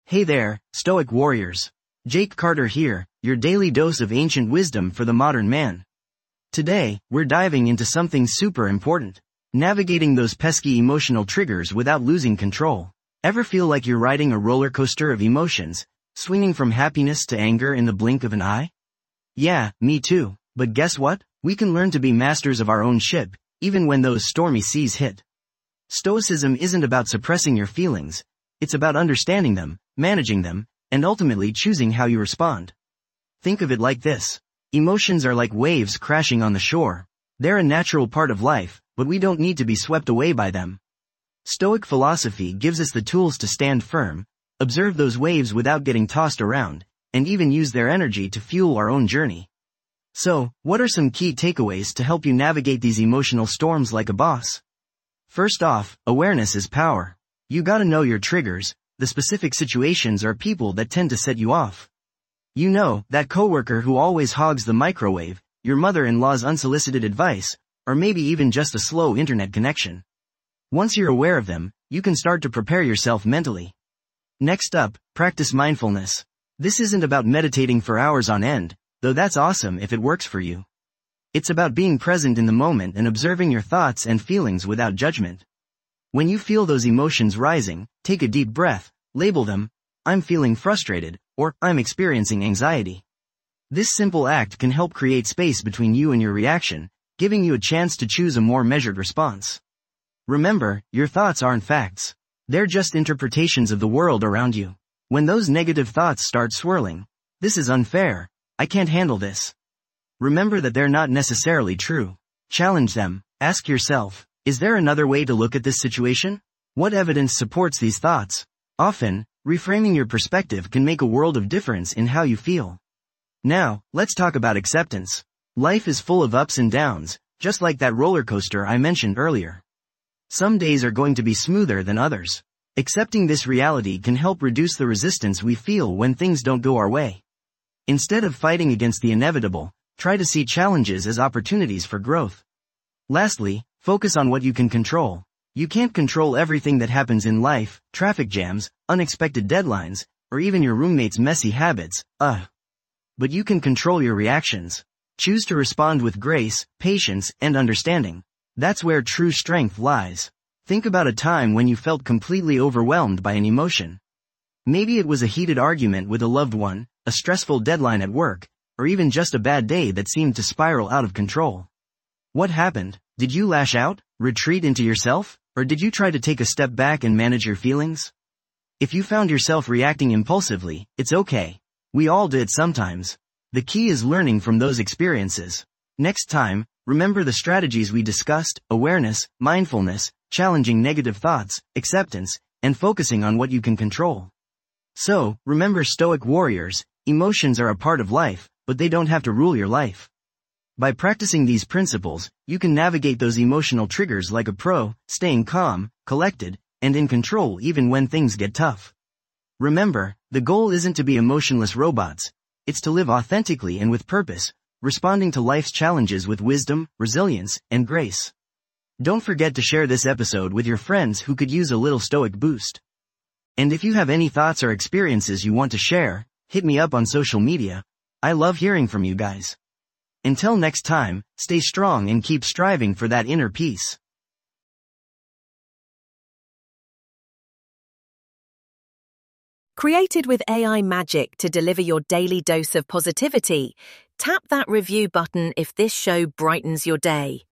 Hey there, Stoic warriors. Jake Carter here, your daily dose of ancient wisdom for the modern man. Today, we're diving into something super important. Navigating those pesky emotional triggers without losing control. Ever feel like you're riding a roller coaster of emotions, swinging from happiness to anger in the blink of an eye? Yeah, me too. But guess what? We can learn to be masters of our own ship, even when those stormy seas hit. Stoicism isn't about suppressing your feelings. It's about understanding them, managing them, and ultimately choosing how you respond. Think of it like this. Emotions are like waves crashing on the shore. They're a natural part of life, but we don't need to be swept away by them. Stoic philosophy gives us the tools to stand firm, observe those waves without getting tossed around, and even use their energy to fuel our own journey. So, what are some key takeaways to help you navigate these emotional storms like a boss? First off, awareness is power. You gotta know your triggers, the specific situations or people that tend to set you off. You know, that coworker who always hogs the microwave, your mother-in-law's unsolicited advice, or maybe even just a slow internet connection. Once you're aware of them, you can start to prepare yourself mentally. Next up, practice mindfulness. This isn't about meditating for hours on end, though that's awesome if it works for you. It's about being present in the moment and observing your thoughts and feelings without judgment. When you feel those emotions rising, take a deep breath, label them, I'm feeling frustrated, or I'm experiencing anxiety. This simple act can help create space between you and your reaction, giving you a chance to choose a more measured response. Remember, your thoughts aren't facts. They're just interpretations of the world around you. When those negative thoughts start swirling, this is unfair, I can't handle this. Remember that they're not necessarily true. Challenge them. Ask yourself, is there another way to look at this situation? What evidence supports these thoughts? Often, reframing your perspective can make a world of difference in how you feel. Now, let's talk about acceptance. Life is full of ups and downs, just like that roller coaster I mentioned earlier. Some days are going to be smoother than others. Accepting this reality can help reduce the resistance we feel when things don't go our way. Instead of fighting against the inevitable, try to see challenges as opportunities for growth. Lastly, focus on what you can control. You can't control everything that happens in life, traffic jams, unexpected deadlines, or even your roommate's messy habits, But you can control your reactions. Choose to respond with grace, patience, and understanding. That's where true strength lies. Think about a time when you felt completely overwhelmed by an emotion. Maybe it was a heated argument with a loved one, a stressful deadline at work, or even just a bad day that seemed to spiral out of control. What happened? Did you lash out, retreat into yourself, or did you try to take a step back and manage your feelings? If you found yourself reacting impulsively, it's okay. We all do it sometimes. The key is learning from those experiences. Next time, remember the strategies we discussed: awareness, mindfulness, challenging negative thoughts, acceptance, and focusing on what you can control. So, remember, Stoic warriors, emotions are a part of life, but they don't have to rule your life. By practicing these principles, you can navigate those emotional triggers like a pro, staying calm, collected, and in control even when things get tough. Remember, the goal isn't to be emotionless robots. It's to live authentically and with purpose, responding to life's challenges with wisdom, resilience, and grace. Don't forget to share this episode with your friends who could use a little Stoic boost. And if you have any thoughts or experiences you want to share, hit me up on social media. I love hearing from you guys. Until next time, stay strong and keep striving for that inner peace. Created with AI magic to deliver your daily dose of positivity, tap that review button if this show brightens your day.